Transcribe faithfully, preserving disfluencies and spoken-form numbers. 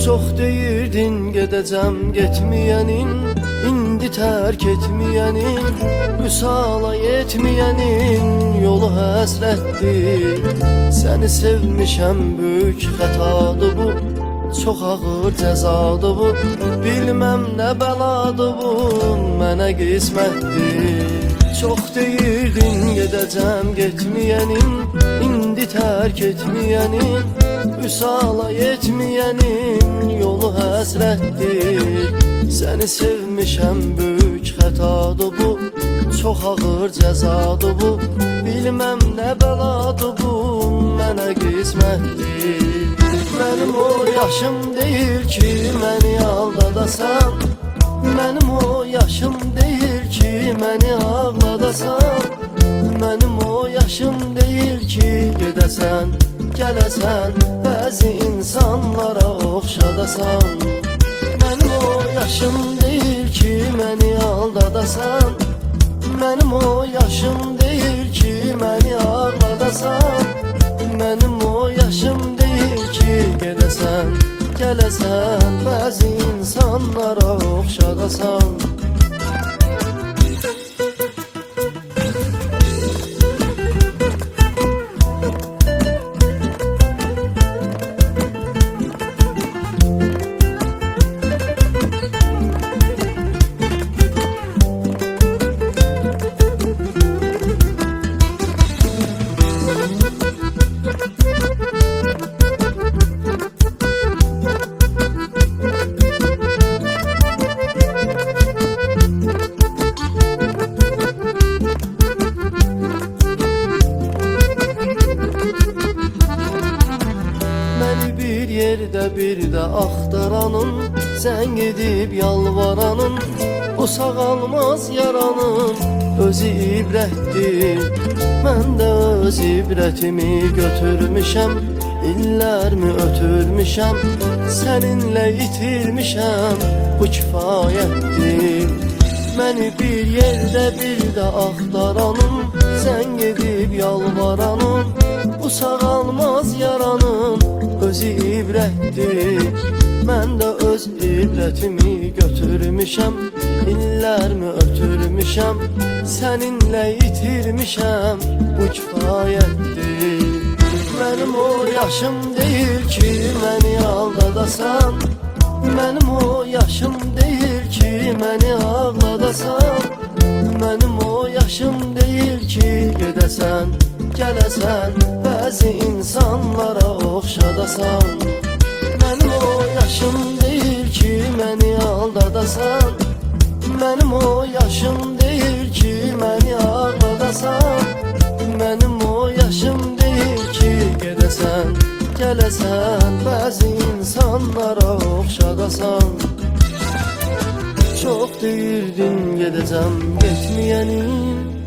Çox deyirdin gedəcəm getməyənin, indi tərk etməyənin, müsala yetməyənin yolu həsrətdir. Səni sevmişəm, böyük xətadır bu, çox ağır cəzadır bu, bilməm nə bəladır bu, mənə qismətdir. Çox deyirdin gedəcəm getməyənin, indi tərk etməyənin, müsala yetməyənin yolu həsrətdir. Səni sevmişəm, böyük xətadır bu, çox ağır cəzadır bu, bilməm nə bəladır bu, mənə qismətdir. Mənim o yaşım deyil ki, məni aldadasan, mənim o yaşım deyil ki, məni ağladasan, mənim o yaşım deyil ki, gedəsən, gələsən, bəzi insanlara oxşadasan. Mənim o yaşım deyil ki, məni aldadasan, mənim o yaşım deyil ki, məni ağladasan, mənim o yaşım deyil ki, gedəsən, gələsən, bəzi insanlara oxşadasan. Bir yerdə bir də axtaranın, sən gedib yalvaranın, o sağalmaz yaranın özü ibrətdir. Mən də öz ibrətimi götürmüşəm, illərimi ötürmüşəm, səninlə itirmişəm, bu kifayətdir. Məni bir yerdə bir də axtaranın, sən gedib yalvaranın, bu sağalmaz yaranın özü ibrətdir. Mən də öz ibrətimi götürmüşəm, illərimi ötürmüşəm, səninlə itirmişəm, bu kifayətdir. Mənim o yaşım deyil ki, məni aldadasan, mənim o yaşım deyil ki, məni ağladasan, mənim o yaşım deyil ki, gedəsən, gələsən, bəzi insanlara oxşadasan. Mənim o yaşım deyil ki, məni aldadasan, mənim o yaşım deyil ki, məni ağladasan, mənim o yaşım deyil ki, gedəsən, gələsən, bəzi insanlara oxşadasan. Çox deyirdin gedəcəm getməyənin,